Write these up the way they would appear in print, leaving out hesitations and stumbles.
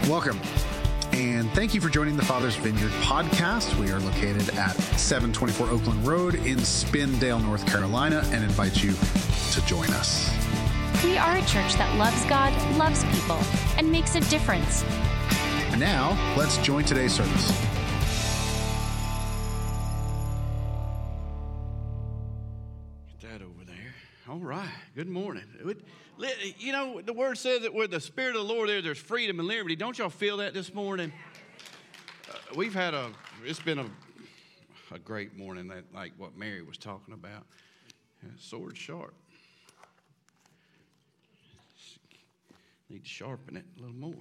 Welcome, and thank you for joining the Father's Vineyard podcast. We are located at 724 Oakland Road in Spindale, North Carolina, and invite you to join us. We are a church that loves God, loves people, and makes a difference. And now, let's join today's service. Get that over there. All right. Good morning. You know, the word says that where the Spirit of the Lord there's freedom and liberty. Don't y'all feel that this morning? It's been a great morning, like what Mary was talking about. Sword sharp. Need to sharpen it a little more.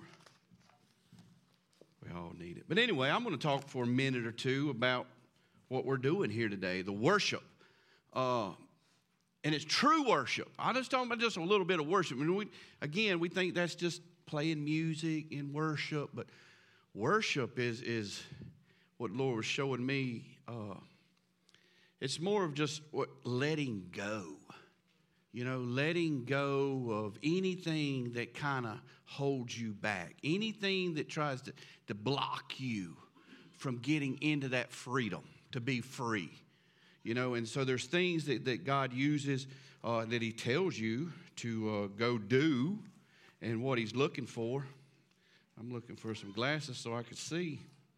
We all need it. But anyway, I'm going to talk for a minute or two about what we're doing here today, the worship. And it's true worship. I'm just talking about just a little bit of worship. I mean, we think that's just playing music and worship, but worship is what the Lord was showing me. It's more of just letting go. You know, letting go of anything that kind of holds you back, anything that tries to block you from getting into that freedom, to be free. You know, and so there's things that God uses that he tells you to go do, and what he's looking for. I'm looking for some glasses so I can see.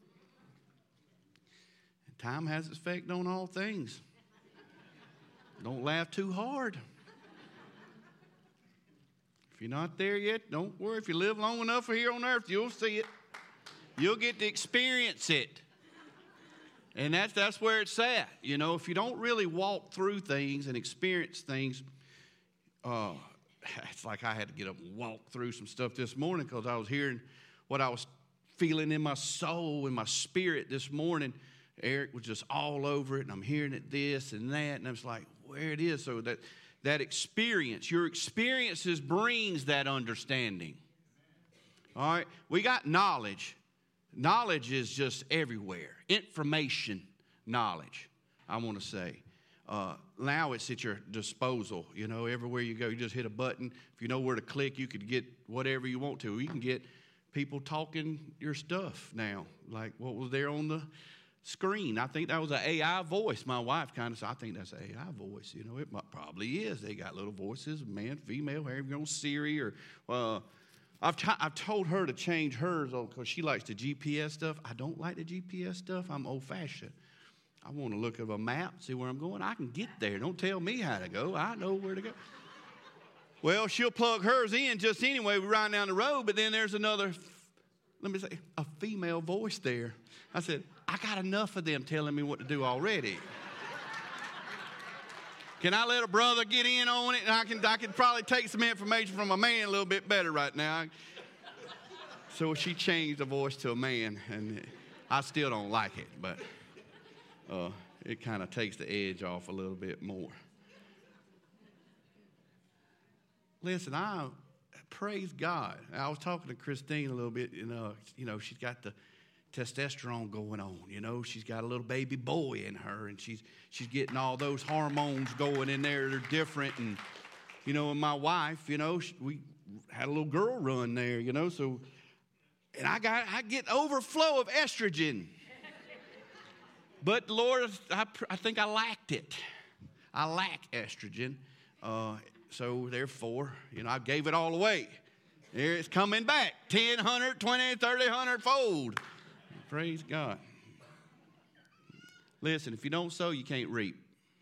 And time has its effect on all things. Don't laugh too hard. If you're not there yet, don't worry. If you live long enough here on earth, you'll see it. You'll get to experience it. And that's where it's at. You know, if you don't really walk through things and experience things, it's like I had to get up and walk through some stuff this morning because I was hearing what I was feeling in my soul, in my spirit this morning. Eric was just all over it, and I'm hearing it this and that, and I was like, where it is. So that experience, your experiences brings that understanding. All right? We got knowledge. Knowledge is just everywhere. Information knowledge, I want to say. Now it's at your disposal. You know, everywhere you go, you just hit a button. If you know where to click, you could get whatever you want to. You can get people talking your stuff now, like what was there on the screen. I think that was an AI voice. My wife kind of said, I think that's an AI voice. You know, it probably is. They got little voices, man, female, however you go, Siri or... I've told her to change hers because she likes the GPS stuff. I don't like the GPS stuff. I'm old-fashioned. I want to look at a map, see where I'm going. I can get there. Don't tell me how to go. I know where to go. Well, she'll plug hers in just anyway. We ride down the road, but then there's another, a female voice there. I said, I got enough of them telling me what to do already. Can I let a brother get in on it? And I can probably take some information from a man a little bit better right now. So she changed the voice to a man, and I still don't like it, but it kind of takes the edge off a little bit more. Listen, I praise God. I was talking to Christine a little bit, you know, she's got the testosterone going on, you know. She's got a little baby boy in her, and she's getting all those hormones going in there. They're different, and you know, and my wife, you know, we had a little girl run there, you know. So, and I get overflow of estrogen, but Lord, I think I lacked it. I lack estrogen, so therefore, you know, I gave it all away. There it's coming back 10, 100, 20, 30, 100 fold. Praise God. Listen, if you don't sow, you can't reap.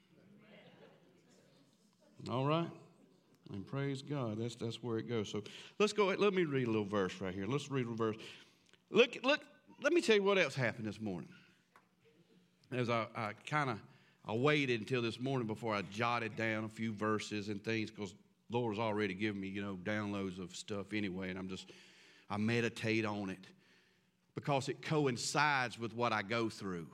All right? And praise God. That's where it goes. So let's go. Let me read a little verse right here. Let's read a verse. Look, let me tell you what else happened this morning. As I waited until this morning before I jotted down a few verses and things, because the Lord has already given me, you know, downloads of stuff anyway, and I meditate on it. Because it coincides with what I go through.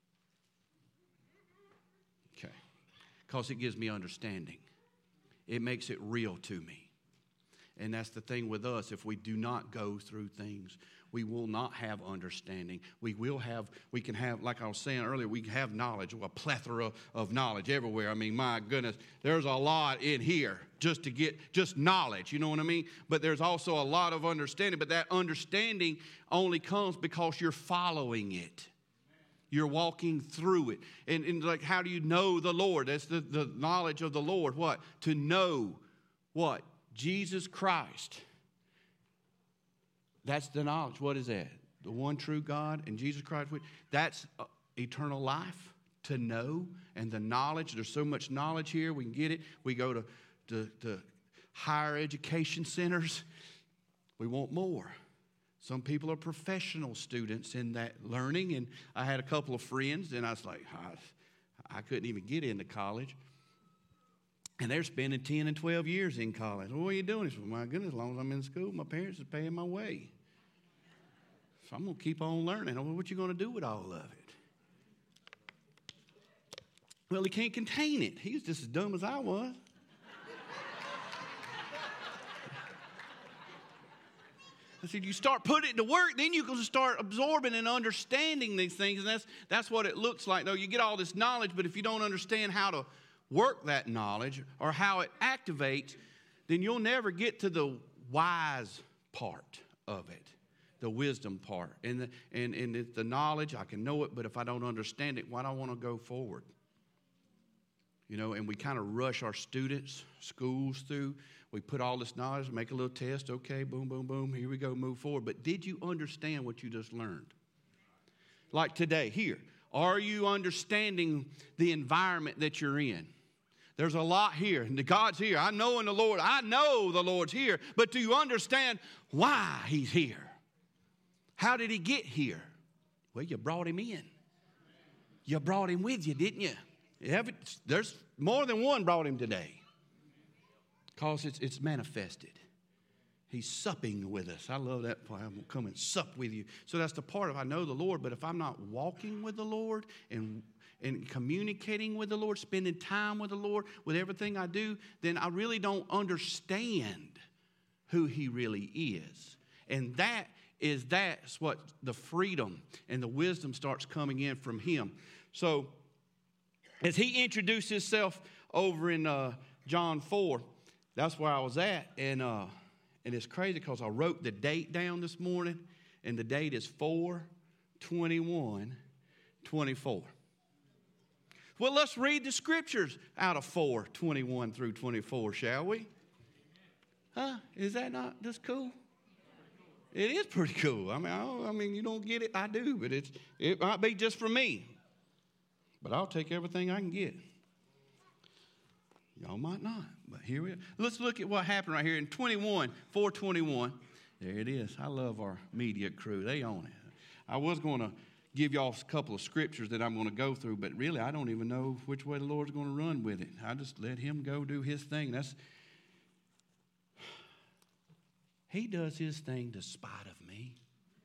Okay. Because it gives me understanding. It makes it real to me. And that's the thing with us. If we do not go through things, we will not have understanding. We can have, like I was saying earlier, we can have knowledge, a plethora of knowledge everywhere. I mean, my goodness, there's a lot in here just to get just knowledge, you know what I mean? But there's also a lot of understanding, but that understanding only comes because you're following it. You're walking through it. And like, how do you know the Lord? That's the knowledge of the Lord. What? To know what? Jesus Christ. That's the knowledge. What is that? The one true God and Jesus Christ. That's eternal life, to know, and the knowledge. There's so much knowledge here. We can get it. We go to higher education centers. We want more. Some people are professional students in that learning, and I had a couple of friends, and I was like, I couldn't even get into college. And they're spending 10 and 12 years in college. Well, what are you doing? I said, well, my goodness, as long as I'm in school, my parents are paying my way. So I'm going to keep on learning. Well, what you going to do with all of it? Well, he can't contain it. He's just as dumb as I was. I said, you start putting it to work, then you can start absorbing and understanding these things. And that's what it looks like. Though you get all this knowledge, but if you don't understand how to work that knowledge or how it activates, then you'll never get to the wise part of it, the wisdom part. And it's the knowledge, I can know it, but if I don't understand it, why do I want to go forward? You know, and we kind of rush our students, schools through. We put all this knowledge, make a little test, okay, boom, boom, boom, here we go, move forward. But did you understand what you just learned? Like today, here, are you understanding the environment that you're in? There's a lot here, and God's here. I know the Lord's here, but do you understand why He's here? How did He get here? Well, you brought Him in. You brought Him with you, didn't you? There's more than one brought Him today. Because it's manifested. He's supping with us. I love that part. I'm going to come and sup with you. So that's the part of I know the Lord, but if I'm not walking with the Lord and communicating with the Lord, spending time with the Lord, with everything I do, then I really don't understand who He really is. And that's what the freedom and the wisdom starts coming in from Him. So as He introduced Himself over in John 4, that's where I was at, and it's crazy because I wrote the date down this morning, and the date is 4/21/24. Well, let's read the scriptures out of 4:21 through 24, shall we? Huh? Is that not just cool? It is pretty cool. I mean, you don't get it, I do, but it might be just for me. But I'll take everything I can get. Y'all might not, but here we are. Let's look at what happened right here in 4:21. There it is. I love our media crew. They own it. I was going to give y'all a couple of scriptures that I'm going to go through, but really I don't even know which way the Lord's going to run with it. I just let Him go do His thing. He does His thing despite of me.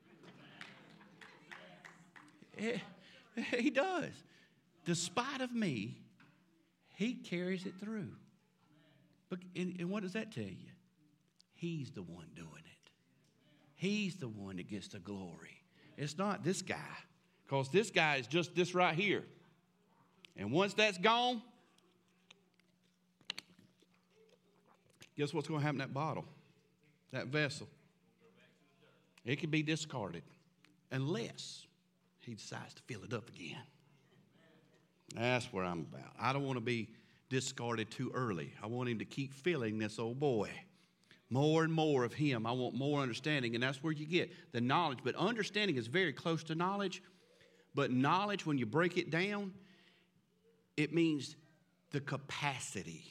He does. Despite of me, He carries it through. But, and what does that tell you? He's the one doing it. He's the one that gets the glory. It's not this guy. Because this guy is just this right here. And once that's gone, guess what's going to happen to that bottle, that vessel? It can be discarded unless He decides to fill it up again. That's where I'm about. I don't want to be discarded too early. I want Him to keep filling this old boy. More and more of Him. I want more understanding, and that's where you get the knowledge. But understanding is very close to knowledge. But knowledge, when you break it down, it means the capacity.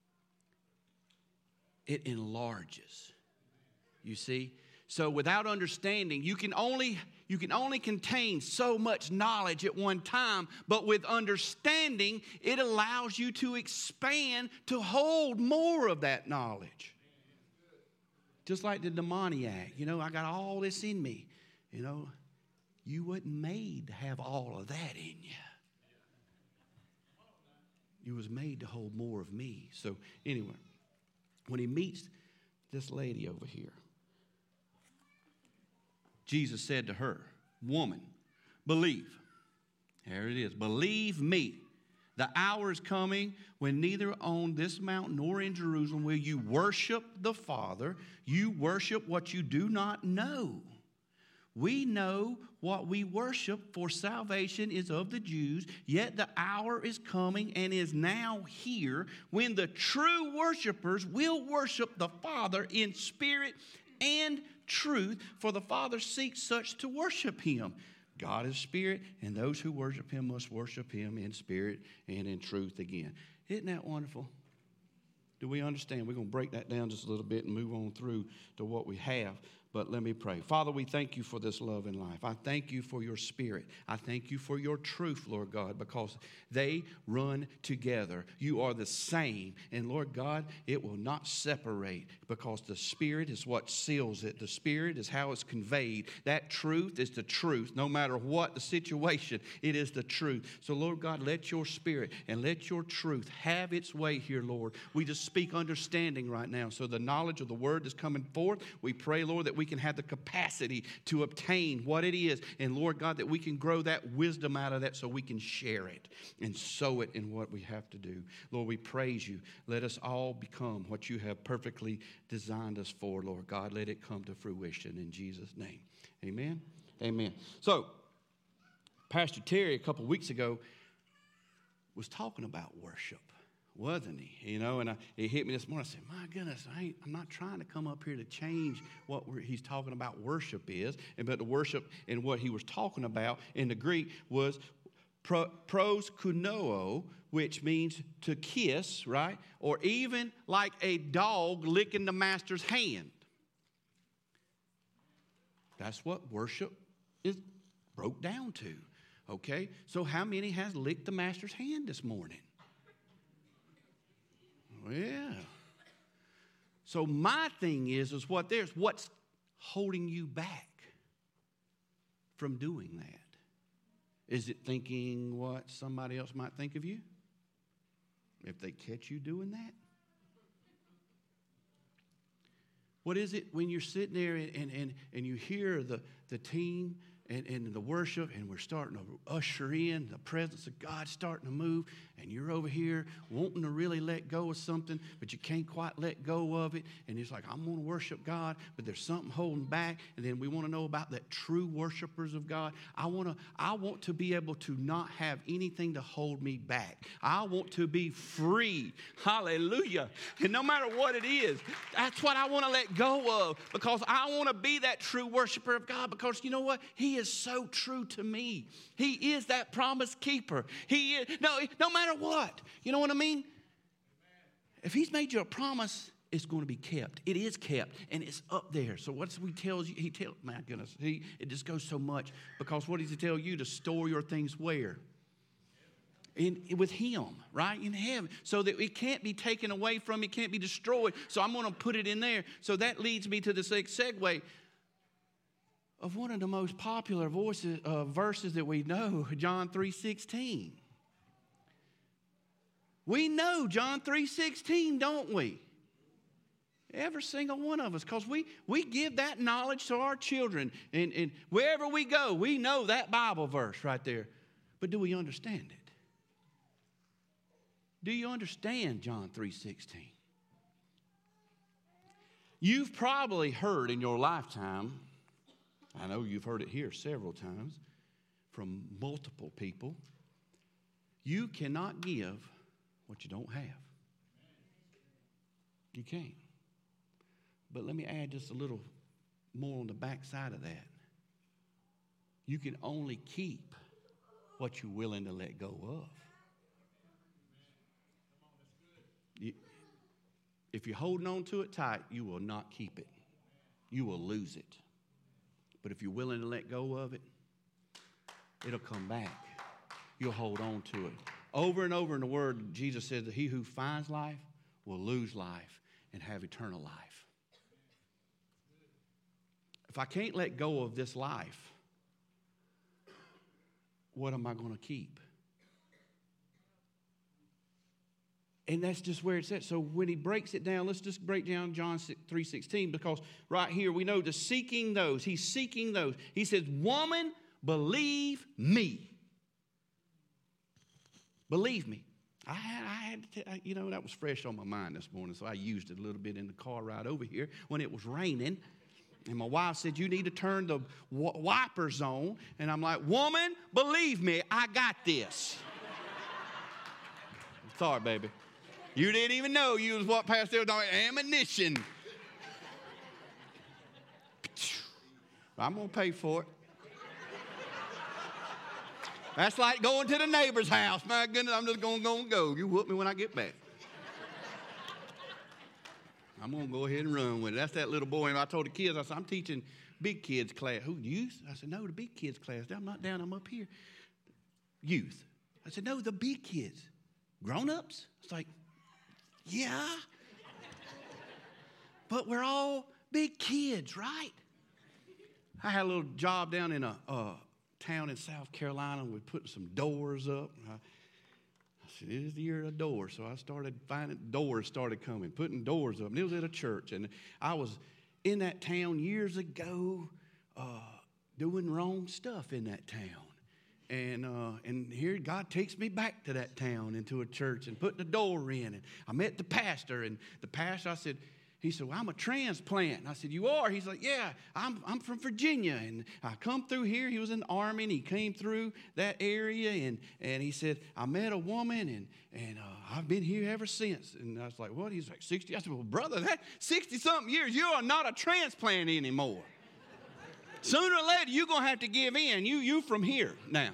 It enlarges. You see? So without understanding, you can only contain so much knowledge at one time, but with understanding, it allows you to expand to hold more of that knowledge. Just like the demoniac, I got all this in me. You wasn't made to have all of that in you. You was made to hold more of me. So anyway, when He meets this lady over here, Jesus said to her, "Woman, believe." There it is. "Believe me. The hour is coming when neither on this mountain nor in Jerusalem will you worship the Father. You worship what you do not know. We know what we worship, for salvation is of the Jews. Yet the hour is coming and is now here when the true worshipers will worship the Father in spirit and truth, for the Father seeks such to worship him. God is spirit, and those who worship him must worship him in spirit and in truth." Again, isn't that wonderful? Do we understand? We're going to break that down just a little bit and move on through to what we have. But let me pray. Father, we thank you for this love and life. I thank you for your spirit. I thank you for your truth, Lord God, because they run together. You are the same. And Lord God, it will not separate, because the spirit is what seals it. The spirit is how it's conveyed. That truth is the truth. No matter what the situation, it is the truth. So Lord God, let your spirit and let your truth have its way here, Lord. We just speak understanding right now. So the knowledge of the word is coming forth. We pray, Lord, that we can have the capacity to obtain what it is. And Lord God, that we can grow that wisdom out of that so we can share it and sow it in what we have to do. Lord, we praise you. Let us all become what you have perfectly designed us for, Lord God. Let it come to fruition in Jesus' name. Amen. Amen. So, Pastor Terry a couple weeks ago was talking about worship, wasn't he? You know, and it hit me this morning. I said, my goodness, I'm not trying to come up here to change what he's talking about worship is. But the worship and what he was talking about in the Greek was proskuneo, which means to kiss, right? Or even like a dog licking the master's hand. That's what worship is broke down to. Okay? So how many has licked the master's hand this morning? Yeah. So my thing is what's holding you back from doing that? Is it thinking what somebody else might think of you? If they catch you doing that? What is it when you're sitting there and you hear the team and the worship, and we're starting to usher in the presence of God starting to move, and you're over here wanting to really let go of something, but you can't quite let go of it, and it's like, I'm going to worship God, but there's something holding back, and then we want to know about that true worshipers of God. I want to be able to not have anything to hold me back. I want to be free. Hallelujah. And no matter what it is, that's what I want to let go of, because I want to be that true worshiper of God, because you know what? He is so true to me. He is that promise keeper. He is, no matter what. You know what I mean? If he's made you a promise, it's going to be kept. It is kept, and it's up there. So what's he tells you? My goodness, it just goes so much, because what does he tell you? To store your things where? With him, right? In heaven. So that it can't be taken away from, it can't be destroyed. So I'm going to put it in there. So that leads me to the segue of one of the most popular verses that we know, John 3:16. We know John 3:16, don't we? Every single one of us, because we give that knowledge to our children. And wherever we go, we know that Bible verse right there. But do we understand it? Do you understand John 3:16? You've probably heard in your lifetime, I know you've heard it here several times from multiple people, you cannot give what you don't have. You can't. But let me add just a little more on the back side of that. You can only keep what you're willing to let go of. If you're holding on to it tight, you will not keep it. You will lose it. But if you're willing to let go of it, it'll come back. You'll hold on to it. Over and over in the Word, Jesus says that he who finds life will lose life and have eternal life. If I can't let go of this life, what am I going to keep? And that's just where it's at. So when he breaks it down, let's just break down John 3:16, because right here we know the seeking those. He's seeking those. He says, woman, believe me. Believe me. I had to, that was fresh on my mind this morning, so I used it a little bit in the car ride over here when it was raining. And my wife said, you need to turn the wipers on. And I'm like, woman, believe me, I got this. Sorry, baby. You didn't even know you was what Pastor was talking about, ammunition. I'm going to pay for it. That's like going to the neighbor's house. My goodness, I'm just going to go. You whoop me when I get back. I'm going to go ahead and run with it. That's that little boy. And I told the kids, I said, I'm teaching big kids class. Who, youth? I said, no, the big kids class. I'm not down, I'm up here. Youth. I said, no, the big kids. Grown-ups? It's like, yeah. But we're all big kids, right? I had a little job down in a town in South Carolina. We're putting some doors up. I said, it is the year of doors. So I started finding doors started coming, putting doors up. And it was at a church. And I was in that town years ago doing wrong stuff in that town. And here God takes me back to that town into a church and putting a door in. And I met the pastor. And the pastor, he said, well, I'm a transplant. And I said, you are? He's like, yeah, I'm from Virginia. And I come through here. He was in the Army, and he came through that area. And he said, I met a woman, and I've been here ever since. And I was like, what? He's like, 60. I said, well, brother, that 60-something years, you are not a transplant anymore. Sooner or later, you're going to have to give in. You from here now.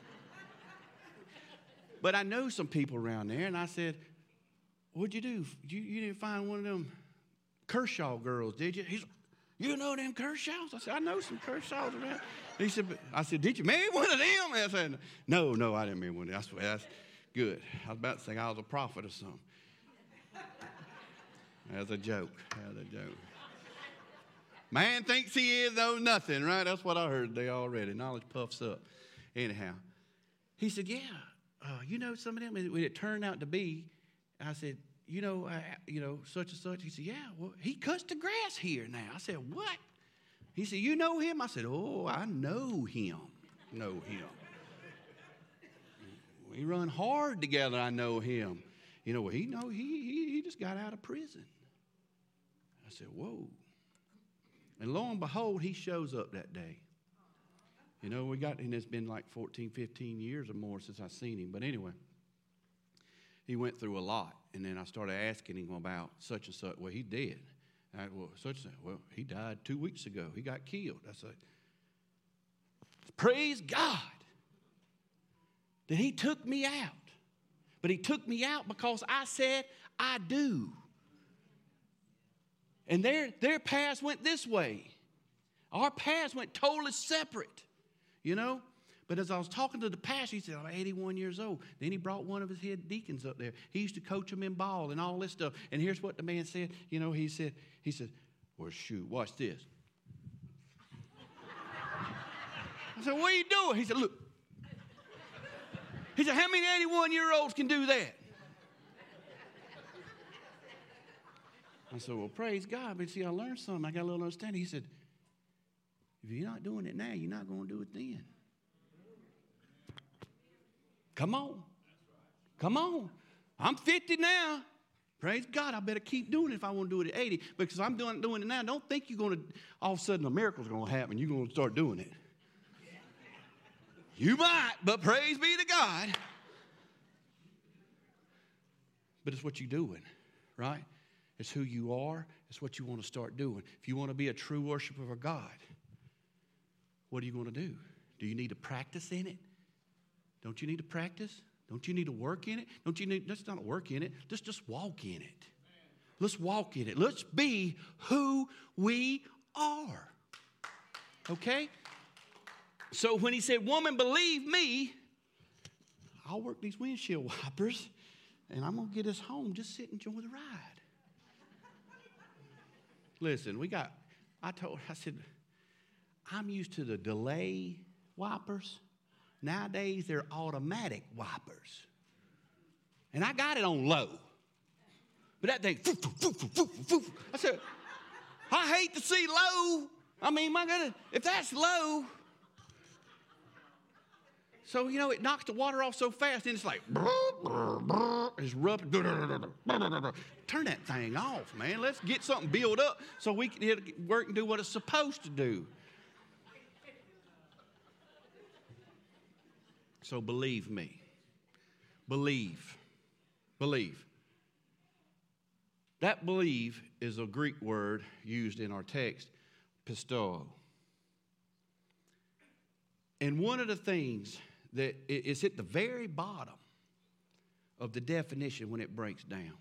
But I know some people around there, and I said, what'd you do? You didn't find one of them Kershaw girls, did you? He's like, you know them Kershaws? I said, I know some Kershaws around. He said, I said, did you marry one of them? I said, no, I didn't marry one of them. That's good. I was about to say I was a prophet or something. That's a joke. Man thinks he is, knows nothing, right? That's what I heard there already. Knowledge puffs up. Anyhow, he said, yeah, you know some of them? And when it turned out to be, I said, such and such. He said, yeah, well, he cuts the grass here now. I said, what? He said, you know him? I said, oh, I know him. We run hard together, I know him. He just got out of prison. I said, whoa. And lo and behold, he shows up that day. And it's been like 14, 15 years or more since I've seen him. But anyway, he went through a lot. And then I started asking him about such and such. Well, he's dead. Such and such. Well, he died 2 weeks ago. He got killed. I said, praise God that he took me out. But he took me out because I said, I do. And their paths went this way. Our paths went totally separate, But as I was talking to the pastor, he said, I'm 81 years old. Then he brought one of his head deacons up there. He used to coach them in ball and all this stuff. And here's what the man said. He said, well, shoot, watch this. I said, what are you doing? He said, look. He said, how many 81-year-olds can do that? I said, well, praise God. But see, I learned something. I got a little understanding. He said, if you're not doing it now, you're not going to do it then. Come on. I'm 50 now. Praise God. I better keep doing it if I want to do it at 80. Because I'm doing it now. Don't think you're going to, all of a sudden, a miracle's going to happen. You're going to start doing it. You might, but praise be to God. But it's what you're doing, right? It's who you are. It's what you want to start doing. If you want to be a true worshiper of God, what are you going to do? Do you need to practice in it? Don't you need to practice? Don't you need to work in it? Let's not work in it. Let's just walk in it. Let's walk in it. Let's be who we are. Okay? So when he said, woman, believe me, I'll work these windshield wipers, and I'm going to get us home. Just sit and enjoy the ride. Listen, I said, I'm used to the delay wipers. Nowadays, they're automatic wipers. And I got it on low. But that thing, I said, I hate to see low. I mean, my goodness, if that's low. So, you know, it knocks the water off so fast, and it's like, it's rubbing. Turn that thing off, man. Let's get something built up so we can work and do what it's supposed to do. So believe me. Believe. Believe. That believe is a Greek word used in our text, pistoo. And one of the things that is at the very bottom of the definition when it breaks down,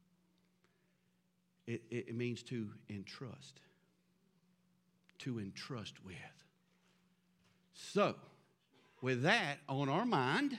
it means to entrust. To entrust with. So, with that on our mind,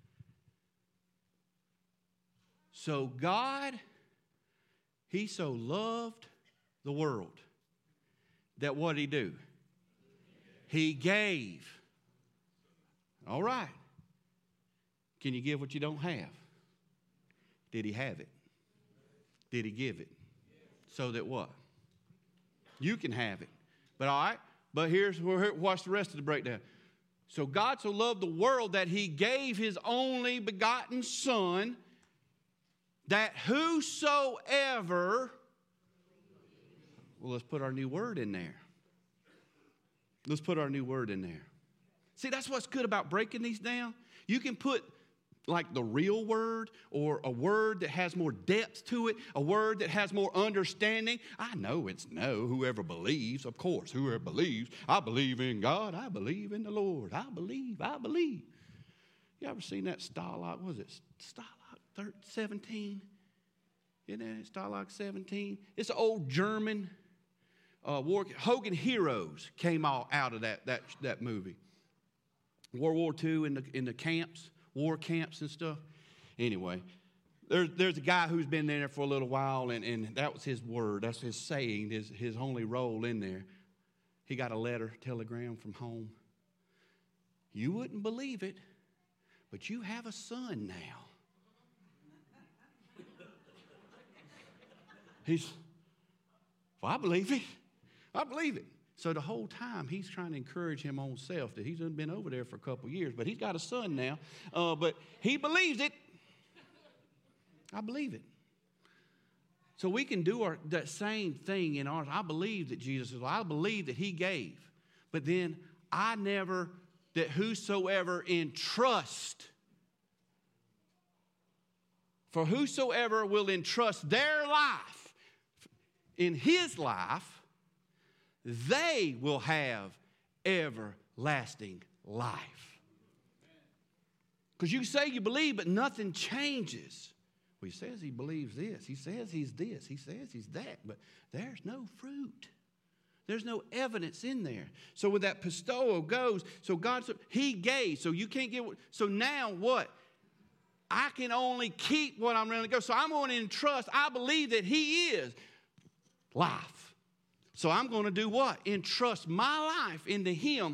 so God, He so loved the world that what did He do? He gave. All right. Can you give what you don't have? Did He have it? Did He give it? So that what? You can have it. But all right, but watch the rest of the breakdown. So God so loved the world that He gave His only begotten Son, that whosoever, well, let's put our new word in there. Let's put our new word in there. See, that's what's good about breaking these down. You can put like the real word or a word that has more depth to it, a word that has more understanding. I know it's no, whoever believes, of course, whoever believes. I believe in God. I believe in the Lord. I believe. You ever seen that Stalag, what was it, Stalag 17? Isn't it Stalag 17? It's an old German war. Hogan Heroes came all out of that movie. World War II in the camps, war camps and stuff. Anyway, there's a guy who's been there for a little while, and that was his word. That's his saying, his only role in there. He got a telegram from home. You wouldn't believe it, but you have a son now. Well, I believe it. I believe it. So the whole time, he's trying to encourage him on self that he's been over there for a couple of years, but he's got a son now. But he believes it. I believe it. So we can do that same thing in ours. I believe that Jesus is, I believe that He gave. But then that whosoever entrust, for whosoever will entrust their life in His life, they will have everlasting life. Because you say you believe, but nothing changes. Well, he says he believes this. He says he's this. He says he's that. But there's no fruit. There's no evidence in there. So with that pistoo goes, so God, He gave. So you can't get, so now what? I can only keep what I'm going to go. So I'm going to entrust. I believe that He is life. So I'm going to do what? Entrust my life into Him.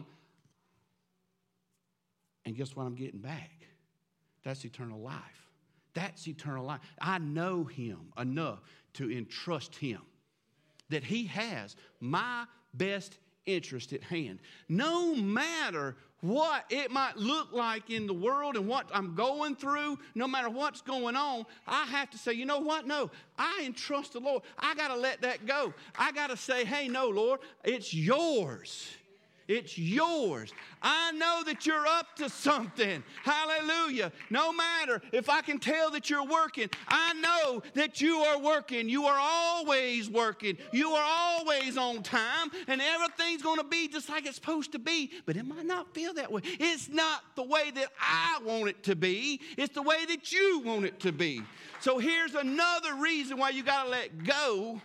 And guess what I'm getting back? That's eternal life. That's eternal life. I know Him enough to entrust Him. That He has my best interest at hand. No matter what it might look like in the world and what I'm going through, no matter what's going on, I have to say, you know what? No, I entrust the Lord. I got to let that go. I got to say, hey, no, Lord, it's yours. It's yours. I know that you're up to something. Hallelujah. No matter if I can tell that you're working, I know that you are working. You are always working. You are always on time, and everything's going to be just like it's supposed to be, but it might not feel that way. It's not the way that I want it to be. It's the way that you want it to be. So here's another reason why you got to let go.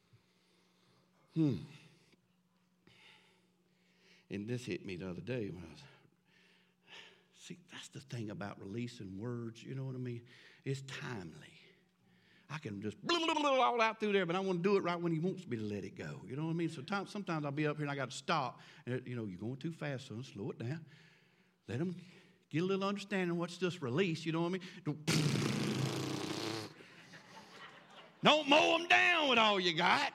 And this hit me the other day when see, that's the thing about releasing words, you know what I mean? It's timely. I can just all out through there, but I want to do it right when He wants me to let it go. You know what I mean? So sometimes I'll be up here and I got to stop. And, you're going too fast, son. Slow it down. Let them get a little understanding of what's just released. You know what I mean? Don't mow them down with all you got.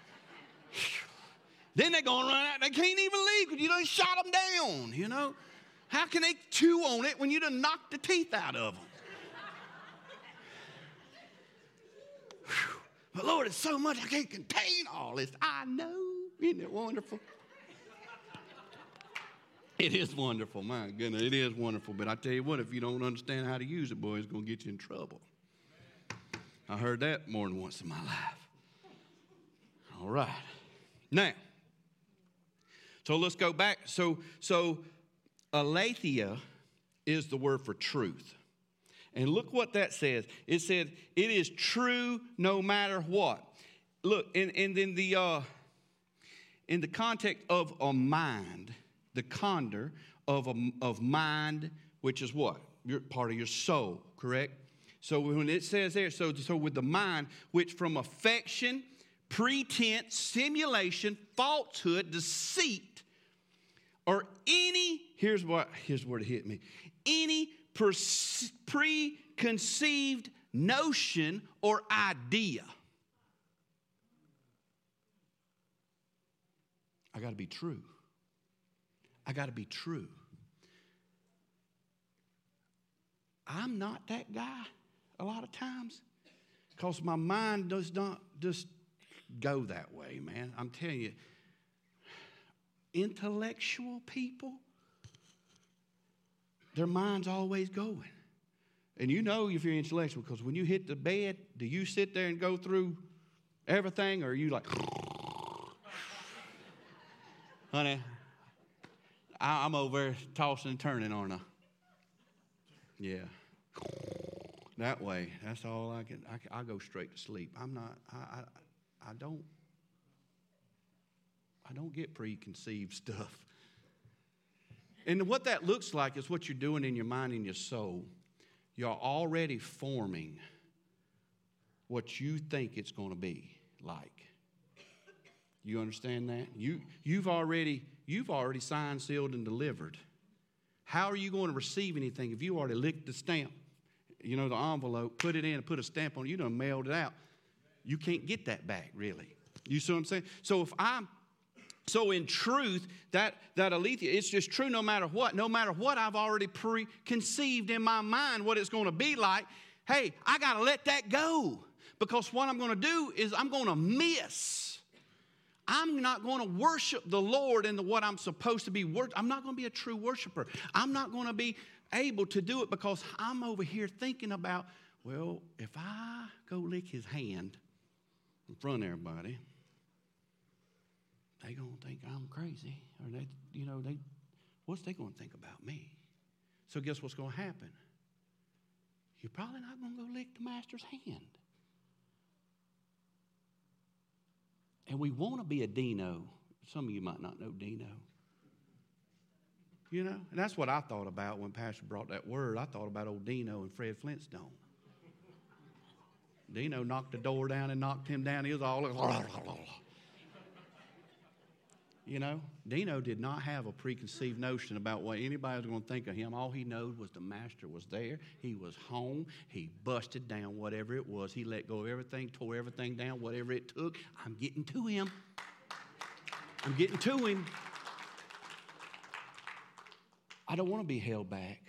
Then they're going to run out. They can't even leave because you done shot them down, you know. How can they chew on it when you done knocked the teeth out of them? But Lord, it's so much I can't contain all this. I know. Isn't it wonderful? It is wonderful, my goodness. It is wonderful. But I tell you what, if you don't understand how to use it, boy, it's going to get you in trouble. I heard that more than once in my life. All right. Now, so let's go back. So aletheia is the word for truth. And look what that says. It said, it is true no matter what. Look, and in the context of a mind, the condor of mind, which is what? Part of your soul, correct? So when it says there, so with the mind, which from affection, pretense, simulation, falsehood, deceit, or any, here's where it hit me, any preconceived notion or idea. I got to be true. I got to be true. I'm not that guy a lot of times because my mind does not just go that way, man. I'm telling you, intellectual people, their mind's always going. And you know if you're intellectual because when you hit the bed, do you sit there and go through everything or are you like, honey, I'm over there tossing and turning, aren't I? Yeah. That way, that's all I can. I go straight to sleep. I'm not, I don't get preconceived stuff. And what that looks like is what you're doing in your mind and your soul. You're already forming what you think it's going to be like. You understand that? You've already signed, sealed, and delivered. How are you going to receive anything if you already licked the stamp? You know, the envelope, put it in and put a stamp on it. You done mailed it out. You can't get that back, really. You see what I'm saying? So in truth, that aletheia, it's just true no matter what. No matter what I've already preconceived in my mind what it's going to be like, hey, I got to let that go. Because what I'm going to do is I'm going to miss. I'm not going to worship the Lord in what I'm supposed to be. I'm not going to be a true worshiper. I'm not going to be able to do it because I'm over here thinking about, well, if I go lick his hand in front of everybody, they going to think I'm crazy. Or what's they going to think about me? So guess what's going to happen? You're probably not going to go lick the master's hand. And we want to be a Dino. Some of you might not know Dino. You know, and that's what I thought about when Pastor brought that word. I thought about old Dino and Fred Flintstone. Dino knocked the door down and knocked him down. He was all, you know, Dino did not have a preconceived notion about what anybody was going to think of him. All he knew was the master was there. He was home. He busted down whatever it was. He let go of everything, tore everything down, whatever it took. I'm getting to him. I'm getting to him. I don't want to be held back.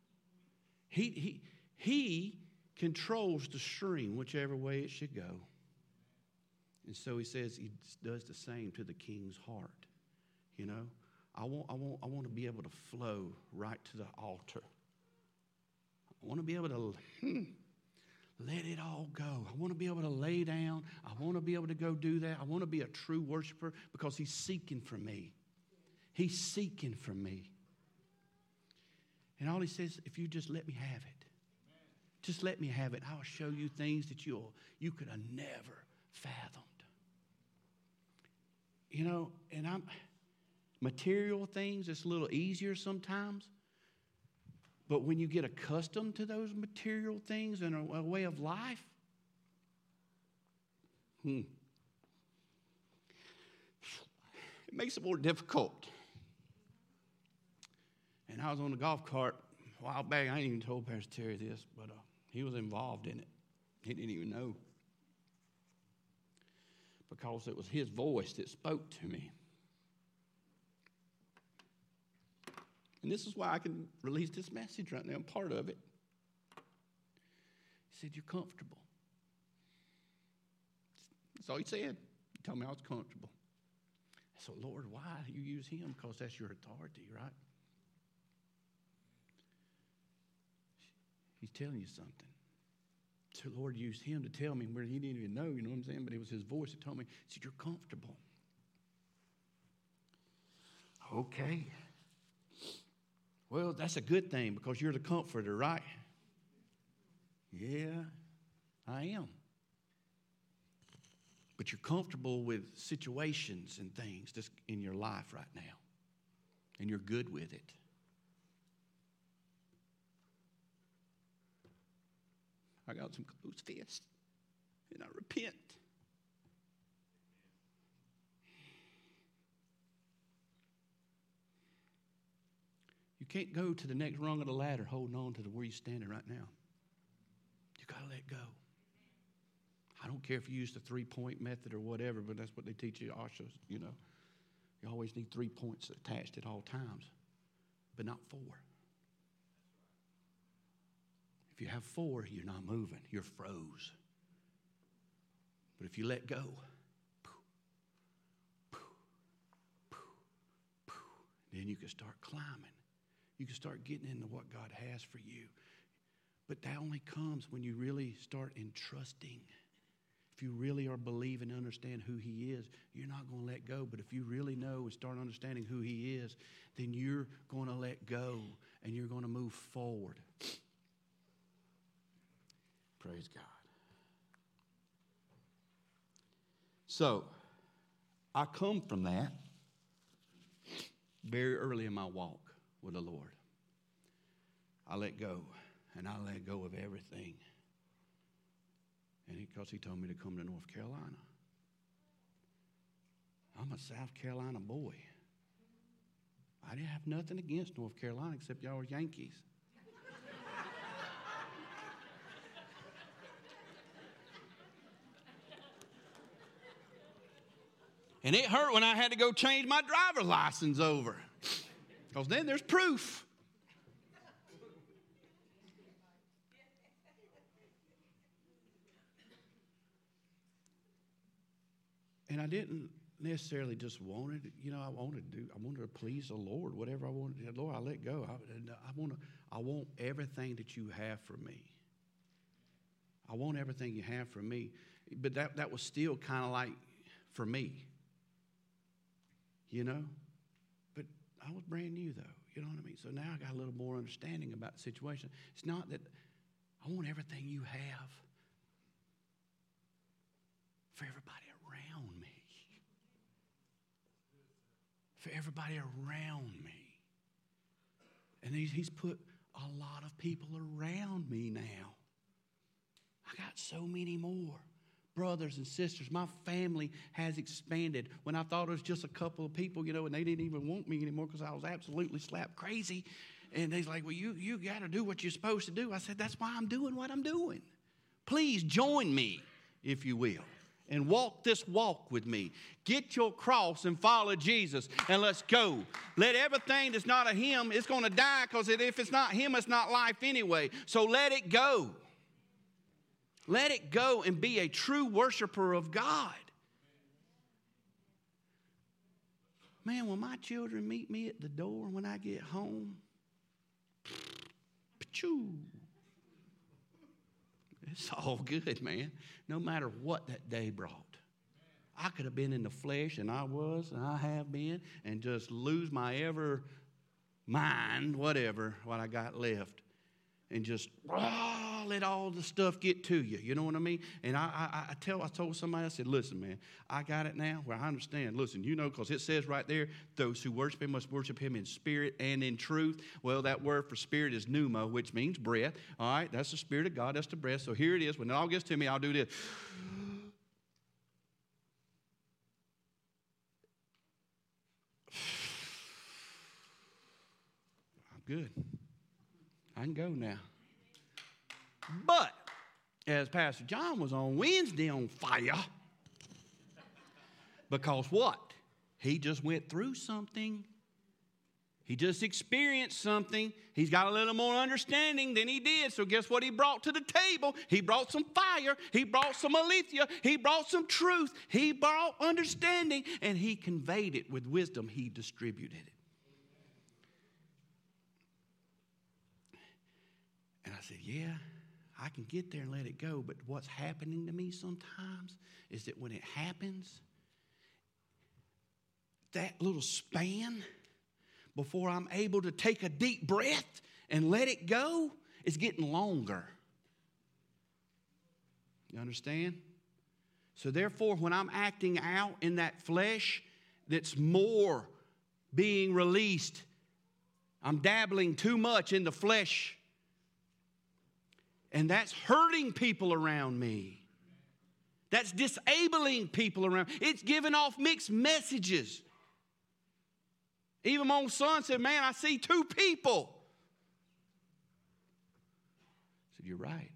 He controls the stream whichever way it should go. And so he says he does the same to the king's heart. You know, I want to be able to flow right to the altar. I want to be able to let it all go. I want to be able to lay down. I want to be able to go do that. I want to be a true worshiper because he's seeking for me. He's seeking for me. And all he says, if you just let me have it, just let me have it. I'll show you things that you could have never fathomed. You know, and material things, it's a little easier sometimes. But when you get accustomed to those material things and a way of life, it makes it more difficult. And I was on the golf cart a while back. I ain't even told Pastor Terry this, but he was involved in it. He didn't even know. because it was his voice that spoke to me. And this is why I can release this message right now. I'm part of it. He said, you're comfortable. That's all he said. He told me I was comfortable. So, Lord, why do you use him? Because that's your authority, right? He's telling you something. So, Lord used him to tell me where he didn't even know, you know what I'm saying? But it was his voice that told me, he said, you're comfortable. Okay. Well, that's a good thing because you're the comforter, right? Yeah, I am. But you're comfortable with situations and things that's in your life right now. And you're good with it. I got some closed fists. And I repent. You can't go to the next rung of the ladder holding on to where you're standing right now. You got to let go. I don't care if you use the 3-point method or whatever, but that's what they teach you at Osha's, you know. You always need 3 points attached at all times, but not 4. If you have 4, you're not moving. You're froze. But if you let go, then you can start climbing. You can start getting into what God has for you. But that only comes when you really start entrusting. If you really are believing and understand who he is, you're not going to let go. But if you really know and start understanding who he is, then you're going to let go and you're going to move forward. Praise God. So, I come from that very early in my walk with the Lord. I let go, and I let go of everything. And because he told me to come to North Carolina. I'm a South Carolina boy. I didn't have nothing against North Carolina except y'all were Yankees. And it hurt when I had to go change my driver's license over. Because then there's proof. And I didn't necessarily just want it. You know, I wanted to please the Lord, whatever I wanted to do. Lord, I let go. I want everything that you have for me. I want everything you have for me. But that was still kind of like for me. You know? But I was brand new, though. You know what I mean? So now I got a little more understanding about the situation. It's not that I want everything you have for everybody around me. For everybody around me. And he's put a lot of people around me now. I got so many more. Brothers and sisters, my family has expanded. When I thought it was just a couple of people, you know, and they didn't even want me anymore because I was absolutely slap crazy. And they's like, well, you got to do what you're supposed to do. I said, that's why I'm doing what I'm doing. Please join me, if you will, and walk this walk with me. Get your cross and follow Jesus, and let's go. Let everything that's not of him, it's going to die, because if it's not him, it's not life anyway. So let it go. Let it go and be a true worshiper of God. Man, when my children meet me at the door when I get home, it's all good, man. No matter what that day brought. I could have been in the flesh, and I was, and I have been, and just lose my ever mind, whatever, what I got left. And just let all the stuff get to you. You know what I mean? And I told somebody, I said, listen, man, I got it now. Well, I understand. Listen, you know, because it says right there, those who worship him must worship him in spirit and in truth. Well, that word for spirit is pneuma, which means breath. All right, that's the Spirit of God. That's the breath. So here it is. When it all gets to me, I'll do this. I'm good. I can go now. But, as Pastor John was on Wednesday on fire, Because what? He just went through something. He just experienced something. He's got a little more understanding than he did. So guess what he brought to the table? He brought some fire. He brought some aletheia. He brought some truth. He brought understanding, and he conveyed it with wisdom. He distributed it. And I said, yeah, I can get there and let it go. But what's happening to me sometimes is that when it happens, that little span before I'm able to take a deep breath and let it go is getting longer. You understand? So therefore, when I'm acting out in that flesh that's more being released, I'm dabbling too much in the flesh, and that's hurting people around me. That's disabling people around. It's giving off mixed messages. Even my own son said, man, I see two people. I said, you're right.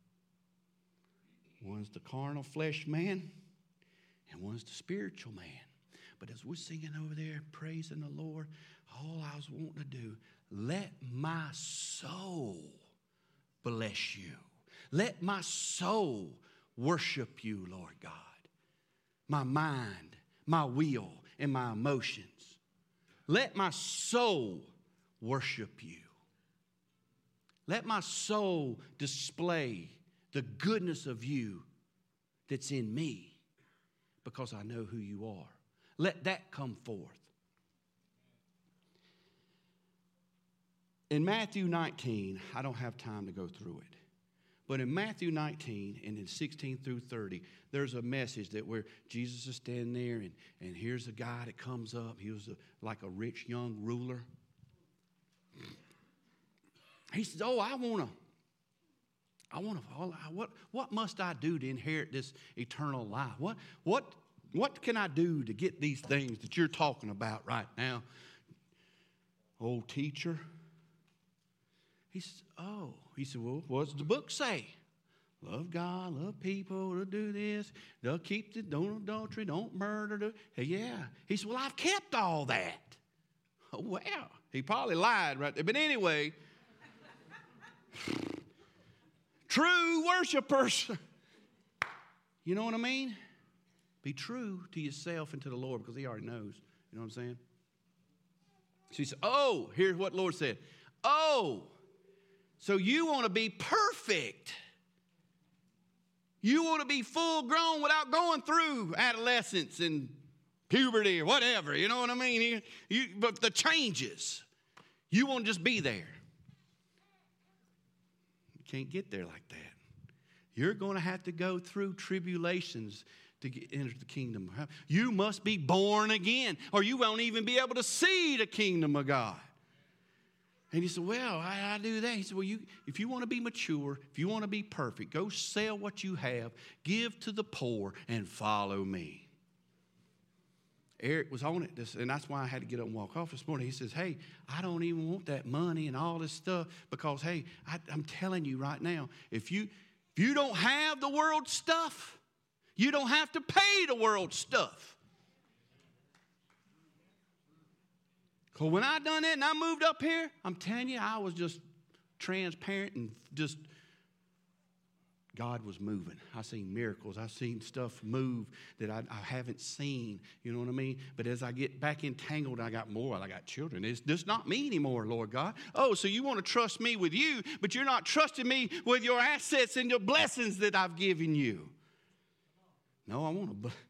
One's the carnal flesh man, and one's the spiritual man. But as we're singing over there, praising the Lord, all I was wanting to do, let my soul bless you. Let my soul worship you, Lord God. My mind, my will, and my emotions. Let my soul worship you. Let my soul display the goodness of you that's in me because I know who you are. Let that come forth. In Matthew 19, I don't have time to go through it. But in Matthew 19 and in 16 through 30, there's a message that where Jesus is standing there and here's a guy that comes up. He was like a rich young ruler. He says, oh, I want to follow. What must I do to inherit this eternal life? What can I do to get these things that you're talking about right now? Old teacher. He said, well, what does the book say? Love God, love people, do this. They'll keep the, don't adultery, don't murder. Yeah. He said, well, I've kept all that. Oh, well, he probably lied right there. But anyway, true worshipers, you know what I mean? Be true to yourself and to the Lord because he already knows. You know what I'm saying? So he said, oh, here's what the Lord said. Oh, so you want to be perfect. You want to be full grown without going through adolescence and puberty or whatever. You know what I mean? But the changes. You want to just be there. You can't get there like that. You're going to have to go through tribulations to enter the kingdom. You must be born again or you won't even be able to see the kingdom of God. And he said, well, I do that. He said, well, if you want to be mature, if you want to be perfect, go sell what you have, give to the poor, and follow me. Eric was on it, and that's why I had to get up and walk off this morning. He says, hey, I don't even want that money and all this stuff because, hey, I'm telling you right now, if you don't have the world's stuff, you don't have to pay the world's stuff. Because when I done that and I moved up here, I'm telling you, I was just transparent and just, God was moving. I seen miracles. I seen stuff move that I haven't seen. You know what I mean? But as I get back entangled, I got more. I got children. It's just not me anymore, Lord God. Oh, so you want to trust me with you, but you're not trusting me with your assets and your blessings that I've given you. No, I want to.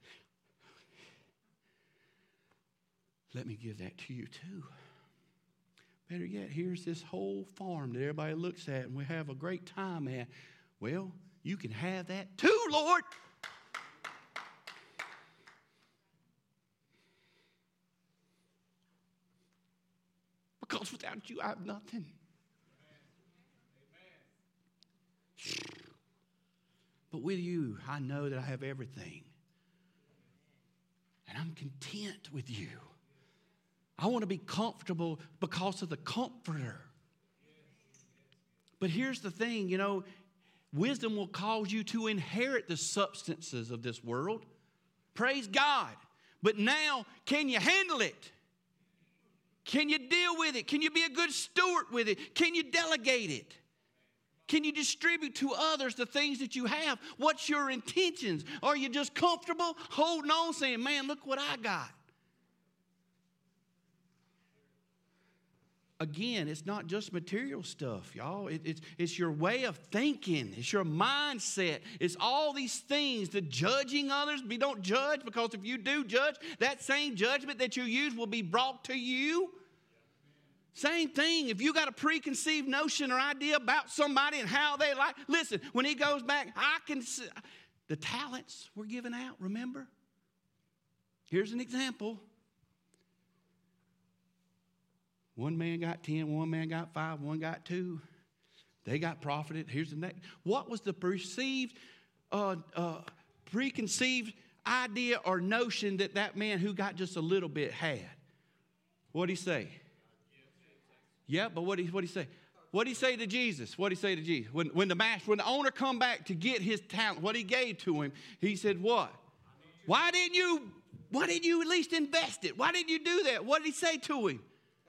Let me give that to you too. Better yet, here's this whole farm that everybody looks at and we have a great time at. Well, you can have that too, Lord. Because without you, I have nothing. But with you, I know that I have everything. And I'm content with you. I want to be comfortable because of the Comforter. But here's the thing, you know, wisdom will cause you to inherit the substances of this world. Praise God. But now, can you handle it? Can you deal with it? Can you be a good steward with it? Can you delegate it? Can you distribute to others the things that you have? What's your intentions? Are you just comfortable holding on saying, man, look what I got? Again, it's not just material stuff, y'all. It's your way of thinking. It's your mindset. It's all these things. The judging others. We don't judge, because if you do judge, that same judgment that you use will be brought to you. Same thing. If you got a preconceived notion or idea about somebody and how they like, listen, when he goes back, I can see the talents were given out, remember? Here's an example. One man got 10, one man got 5, one got 2. They got profited. Here's the next. What was the preconceived idea or notion that man who got just a little bit had? What'd he say? Yeah, but what'd he say? What'd he say to Jesus? What'd he say to Jesus? When the owner come back to get his talent, what he gave to him, he said, what? Why didn't you at least invest it? Why didn't you do that? What did he say to him?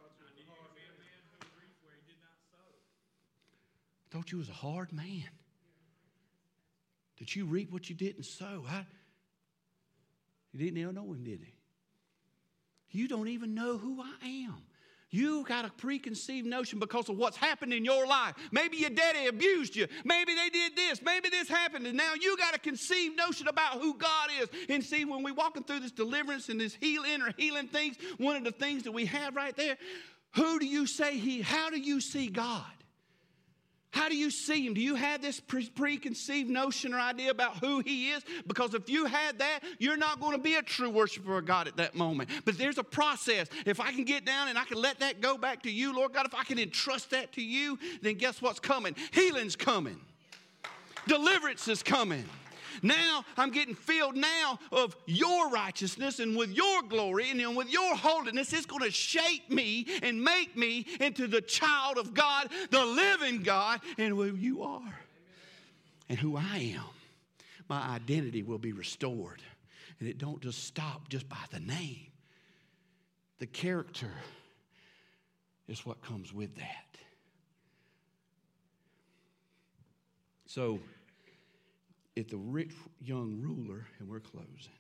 I thought you was a hard man. Did you reap what you didn't sow? You didn't even know him, did he? You don't even know who I am. You got a preconceived notion because of what's happened in your life. Maybe your daddy abused you. Maybe they did this. Maybe this happened. And now you got a conceived notion about who God is. And see, when we're walking through this deliverance and this healing things, one of the things that we have right there, who do you say how do you see God? How do you see him? Do you have this preconceived notion or idea about who he is? Because if you had that, you're not going to be a true worshiper of God at that moment. But there's a process. If I can get down and I can let that go back to you, Lord God, if I can entrust that to you, then guess what's coming? Healing's coming. Deliverance is coming. Now I'm getting filled now of your righteousness and with your glory and with your holiness. It's going to shape me and make me into the child of God, the living God, and who you are and who I am. My identity will be restored. And it don't just stop just by the name. The character is what comes with that. So, if the rich young ruler, and we're closing,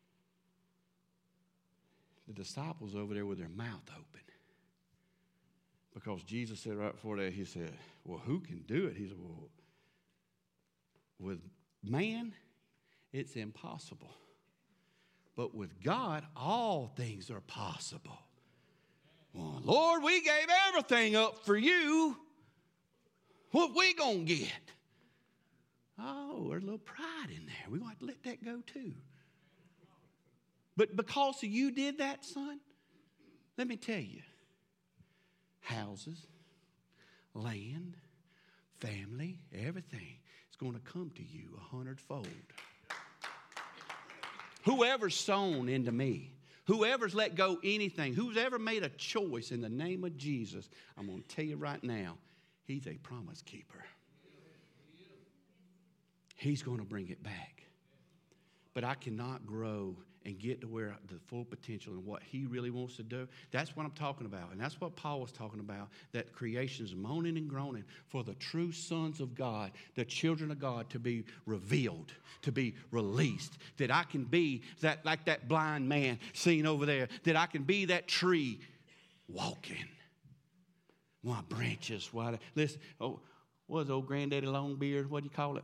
the disciples over there with their mouth open, because Jesus said right before that, he said, well, who can do it? He said, well, with man, it's impossible. But with God, all things are possible. Well, Lord, we gave everything up for you. What we gonna get? Oh, there's a little pride in there. We're going to have to let that go too. But because you did that, son, let me tell you, houses, land, family, everything is going to come to you 100-fold. Whoever's sown into me, whoever's let go anything, who's ever made a choice in the name of Jesus, I'm going to tell you right now, he's a promise keeper. He's going to bring it back. But I cannot grow and get to where the full potential and what he really wants to do. That's what I'm talking about. And that's what Paul was talking about, that creation is moaning and groaning for the true sons of God, the children of God, to be revealed, to be released. That I can be that, like that blind man seen over there, that I can be that tree walking. My branches, listen, what was old Granddaddy Longbeard? What do you call it?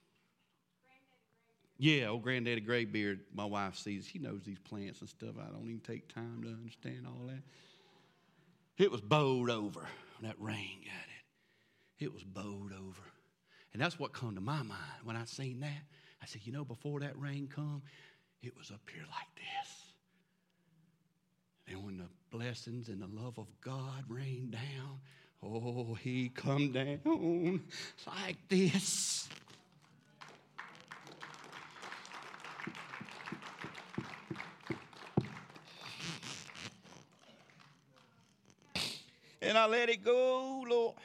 Yeah, old Granddaddy Graybeard. My wife sees, she knows these plants and stuff. I don't even take time to understand all that. It was bowed over when that rain got it. It was bowed over. And that's what come to my mind when I seen that. I said, before that rain come, it was up here like this. And when the blessings and the love of God rained down, oh, he come down like this. And I let it go, Lord.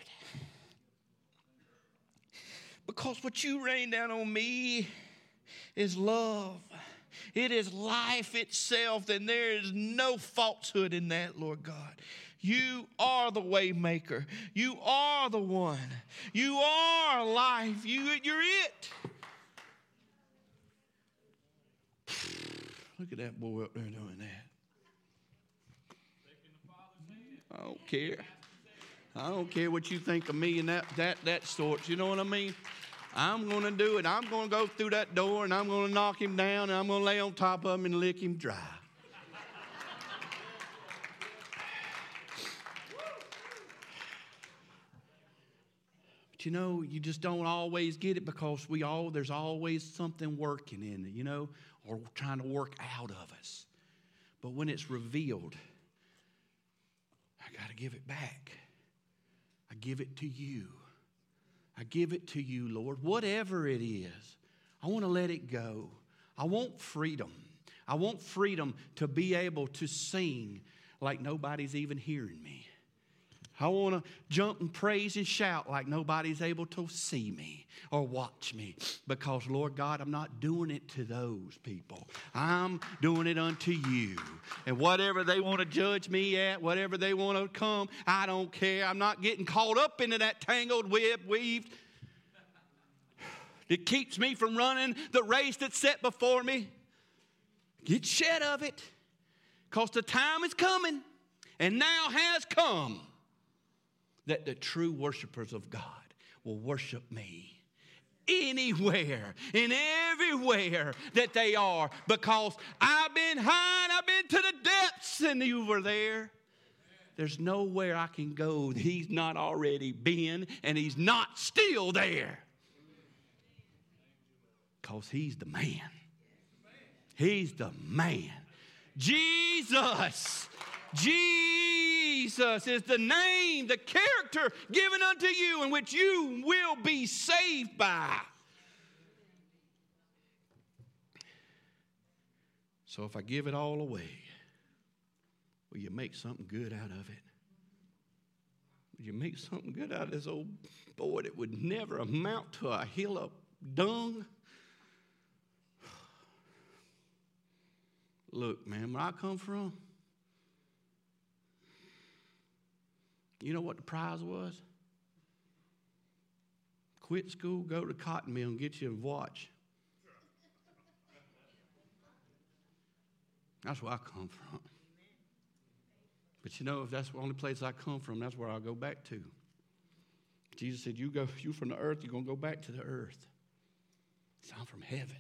Because what you rain down on me is love It is life itself, and there is no falsehood in that, Lord God. You are the way maker. You are the one. You are life. You're it. Look at that boy up there doing that. I don't care. I don't care what you think of me and that sort. You know what I mean? I'm going to do it. I'm going to go through that door, and I'm going to knock him down, and I'm going to lay on top of him and lick him dry. But you know, you just don't always get it because there's always something working in it, you know, or trying to work out of us. But when it's revealed, I got to give it back. I give it to you. I give it to you, Lord. Whatever it is, I want to let it go. I want freedom. I want freedom to be able to sing like nobody's even hearing me. I want to jump and praise and shout like nobody's able to see me or watch me. Because, Lord God, I'm not doing it to those people. I'm doing it unto you. And whatever they want to judge me at, whatever they want to come, I don't care. I'm not getting caught up into that tangled web weaved. It keeps me from running the race that's set before me. Get shed of it. Because the time is coming, and now has come, that the true worshipers of God will worship me anywhere and everywhere that they are, because I've been high and I've been to the depths and you were there. There's nowhere I can go that he's not already been, and he's not still there, because he's the man. He's the man. Jesus is the name, the character given unto you, in which you will be saved by. So if I give it all away, will you make something good out of it? Will you make something good out of this old boy that would never amount to a hill of dung? Look, man, where I come from, you know what the prize was? Quit school, go to the cotton mill and get you a watch. That's where I come from. But you know, if that's the only place I come from, that's where I'll go back to. Jesus said, you from the earth, you're going to go back to the earth. So I'm from heaven.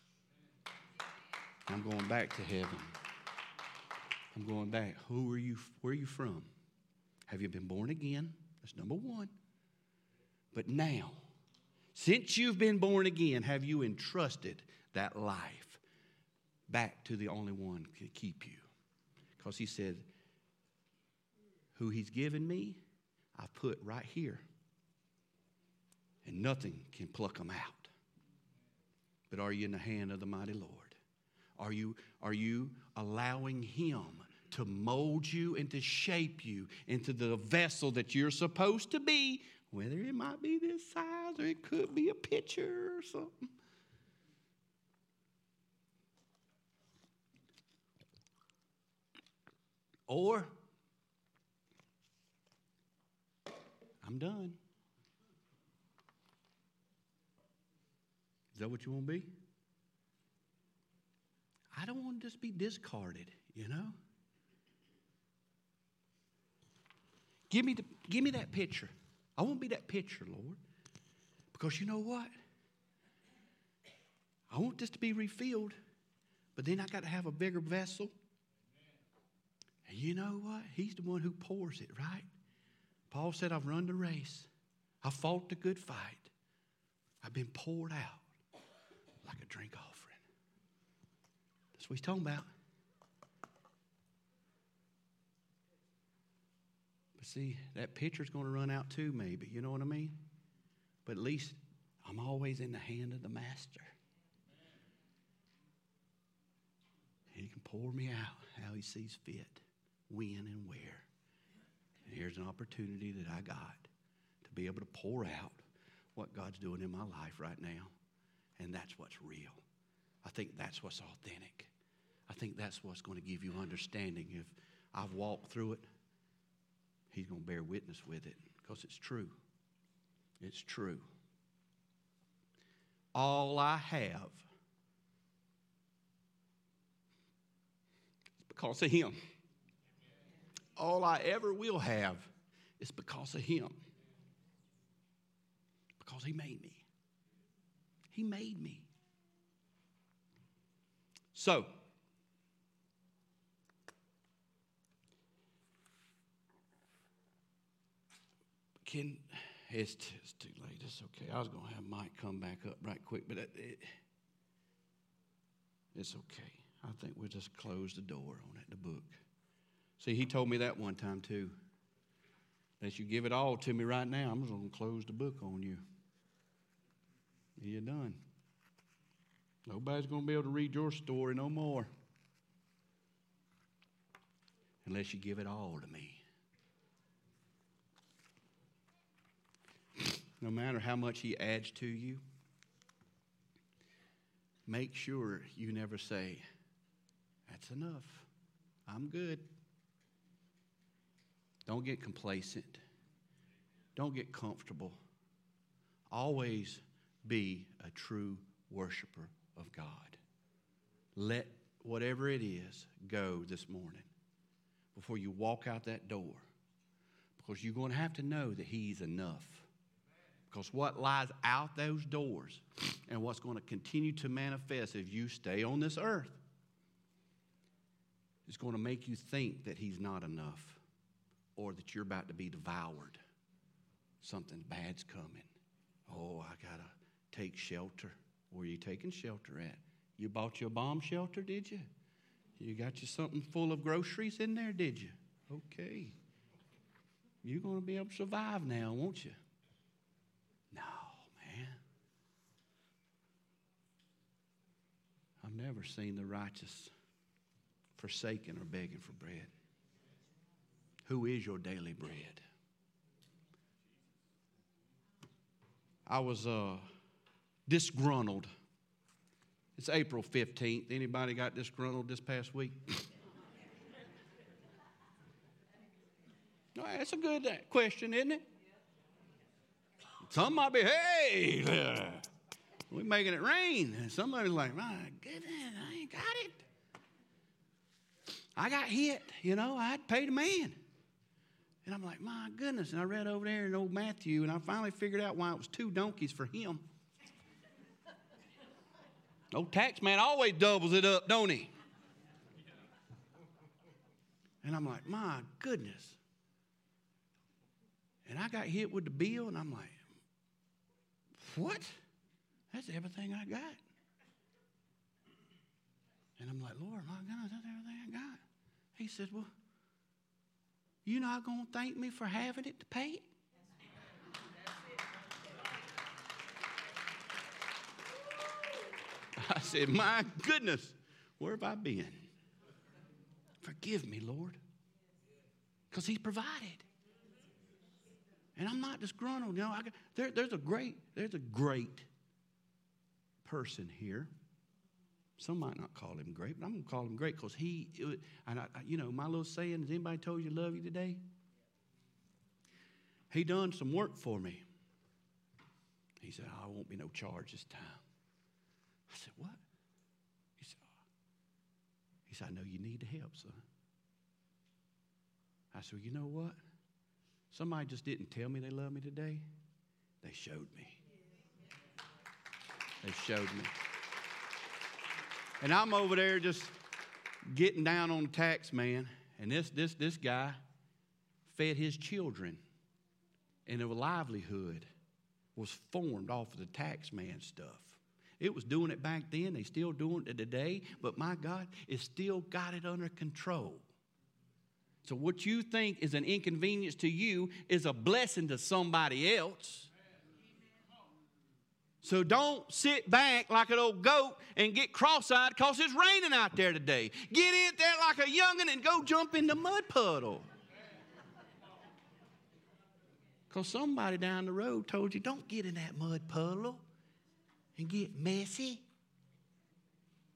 I'm going back to heaven. I'm going back. Where are you from? Have you been born again? That's number one. But now, since you've been born again, have you entrusted that life back to the only one who can keep you? Because he said, who he's given me, I've put right here. And nothing can pluck them out. But are you in the hand of the mighty Lord? Are you allowing him to mold you and to shape you into the vessel that you're supposed to be, whether it might be this size or it could be a pitcher or something? Or, I'm done. Is that what you want to be? I don't want to just be discarded, you know. Give me that picture. I want to be that picture, Lord. Because you know what? I want this to be refilled, but then I got to have a bigger vessel. And you know what? He's the one who pours it, right? Paul said, I've run the race. I fought the good fight. I've been poured out like a drink offering. That's what he's talking about. But see, that pitcher's going to run out too, maybe. You know what I mean? But at least I'm always in the hand of the master. And he can pour me out how he sees fit, when and where. And here's an opportunity that I got to be able to pour out what God's doing in my life right now. And that's what's real. I think that's what's authentic. I think that's what's going to give you understanding. If I've walked through it, he's going to bear witness with it because it's true. It's true. All I have is because of him. All I ever will have is because of him. Because he made me. He made me. So, it's too late. It's okay. I was going to have Mike come back up right quick, but it's okay. I think we'll just close the door on it, the book. See, he told me that one time too. Unless you give it all to me right now, I'm just going to close the book on you. You're done. Nobody's going to be able to read your story no more. Unless you give it all to me. No matter how much he adds to you, make sure you never say, that's enough. I'm good. Don't get complacent. Don't get comfortable. Always be a true worshiper of God. Let whatever it is go this morning before you walk out that door. Because you're going to have to know that he's enough. Because what lies out those doors and what's going to continue to manifest if you stay on this earth is going to make you think that he's not enough or that you're about to be devoured. Something bad's coming. Oh, I got to take shelter. Where are you taking shelter at? You bought your bomb shelter, did you? You got you something full of groceries in there, did you? Okay. You're going to be able to survive now, won't you? No, man. I've never seen the righteous forsaken or begging for bread. Who is your daily bread? I was disgruntled. It's April 15th. Anybody got disgruntled this past week? No, that's a good question, isn't it? Some might be, hey, we're making it rain. And somebody's like, my goodness, I ain't got it. I got hit, I had to pay the man. And I'm like, my goodness. And I read over there in old Matthew, and I finally figured out why it was 2 donkeys for him. Old tax man always doubles it up, don't he? And I'm like, my goodness. And I got hit with the bill, and I'm like, what? That's everything I got. And I'm like, Lord, my goodness, that's everything I got. He said, well, you not going to thank me for having it to pay it? I said, my goodness, where have I been? Forgive me, Lord. Because he's provided. And I'm not disgruntled. There's a great person here. Some might not call him great, but I'm going to call him great because my little saying, has anybody told you love you today? He done some work for me. He said, I won't be no charge this time. I said, what? He said, I know you need the help, son. I said, well, you know what? Somebody just didn't tell me they love me today. They showed me. They showed me. And I'm over there just getting down on the tax man. And this guy fed his children. And their livelihood was formed off of the tax man stuff. It was doing it back then. They still doing it today. But my God, it's still got it under control. So what you think is an inconvenience to you is a blessing to somebody else. So don't sit back like an old goat and get cross-eyed because it's raining out there today. Get in there like a youngin' and go jump in the mud puddle. Because somebody down the road told you, don't get in that mud puddle and get messy.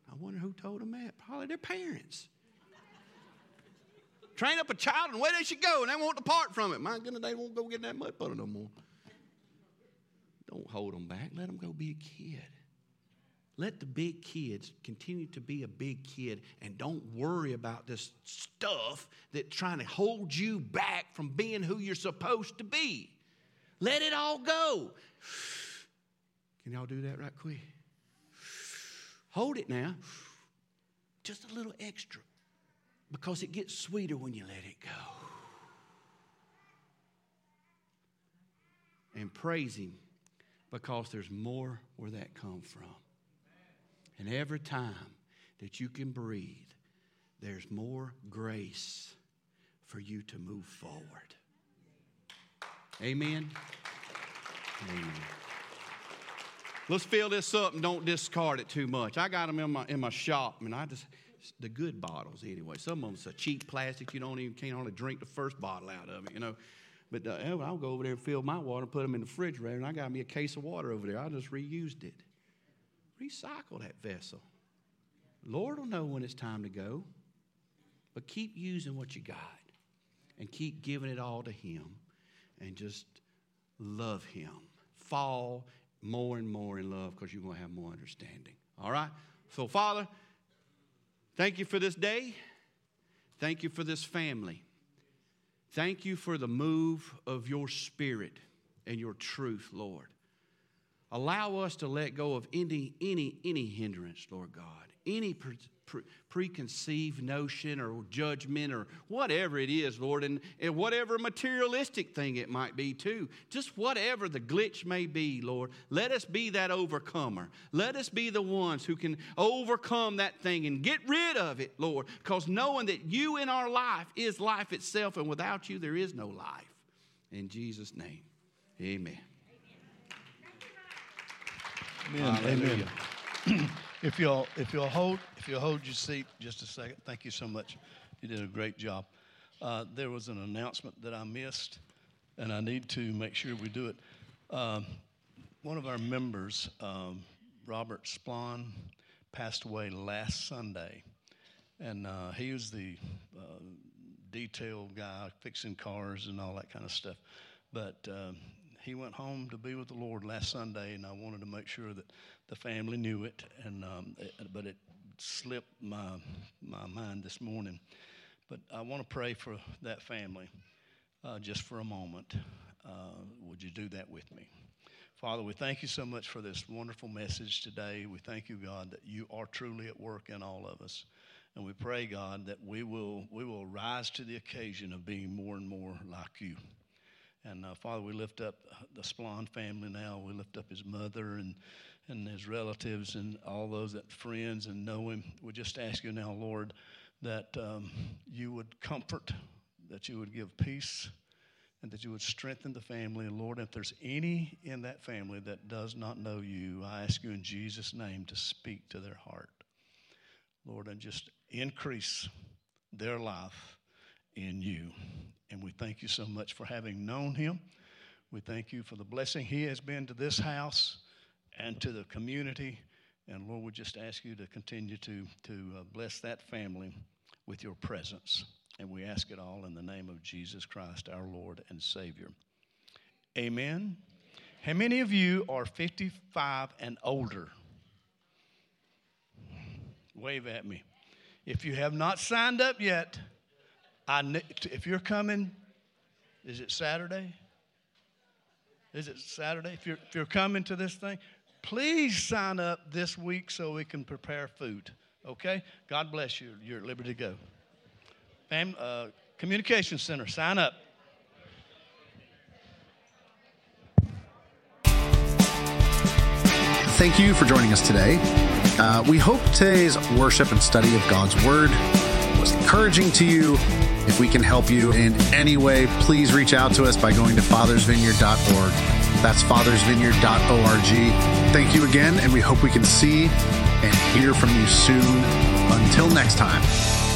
I wonder who told them that. Probably their parents. Train up a child and where they should go, and they won't depart from it. My goodness, they won't go get in that mud puddle no more. Don't hold them back. Let them go be a kid. Let the big kids continue to be a big kid, and don't worry about this stuff that's trying to hold you back from being who you're supposed to be. Let it all go. Can y'all do that right quick? Hold it now. Just a little extra. Because it gets sweeter when you let it go. And praise Him because there's more where that comes from. And every time that you can breathe, there's more grace for you to move forward. Amen? Amen. Let's fill this up and don't discard it too much. I got them in my shop, and the good bottles anyway. Some of them are cheap plastic. You can't only drink the first bottle out of it, you know. But I'll go over there and fill my water and put them in the refrigerator, and I got me a case of water over there. I just reused it. Recycle that vessel. Lord will know when it's time to go, but keep using what you got and keep giving it all to Him and just love Him. Fall more and more in love because you're going to have more understanding. All right? So, Father, thank you for this day. Thank you for this family. Thank you for the move of your Spirit and your truth, Lord. Allow us to let go of any hindrance, Lord God, any preconceived notion or judgment or whatever it is, Lord, and whatever materialistic thing it might be too. Just whatever the glitch may be, Lord, let us be that overcomer. Let us be the ones who can overcome that thing and get rid of it, Lord, because knowing that you in our life is life itself, and without you there is no life. In Jesus' name, amen. Amen. Amen. If you'll hold your seat just a second. Thank you so much. You did a great job. There was an announcement that I missed, and I need to make sure we do it. One of our members, Robert Splon, passed away last Sunday, and he was the detail guy, fixing cars and all that kind of stuff. But he went home to be with the Lord last Sunday, and I wanted to make sure that the family knew it, and but it slipped my mind this morning. But I want to pray for that family just for a moment. Would you do that with me? Father, we thank you so much for this wonderful message today. We thank you, God, that you are truly at work in all of us. And we pray, God, that we will rise to the occasion of being more and more like you. And, Father, we lift up the Splon family now. We lift up his mother and his relatives and all those that friends and know him. We just ask you now, Lord, that you would comfort, that you would give peace, and that you would strengthen the family. And, Lord, if there's any in that family that does not know you, I ask you in Jesus' name to speak to their heart. Lord, and just increase their life in you. And we thank you so much for having known him. We thank you for the blessing he has been to this house and to the community. And Lord, we just ask you to continue to bless that family with your presence. And we ask it all in the name of Jesus Christ, our Lord and Savior. Amen. How many of you are 55 and older? Wave at me. If you have not signed up yet, if you're coming, is it Saturday? Is it Saturday? If you're coming to this thing, please sign up this week so we can prepare food. Okay? God bless you. You're at liberty to go. Communication Center, sign up. Thank you for joining us today. We hope today's worship and study of God's Word was encouraging to you. If we can help you in any way, please reach out to us by going to fathersvineyard.org. That's fathersvineyard.org. Thank you again, and we hope we can see and hear from you soon. Until next time.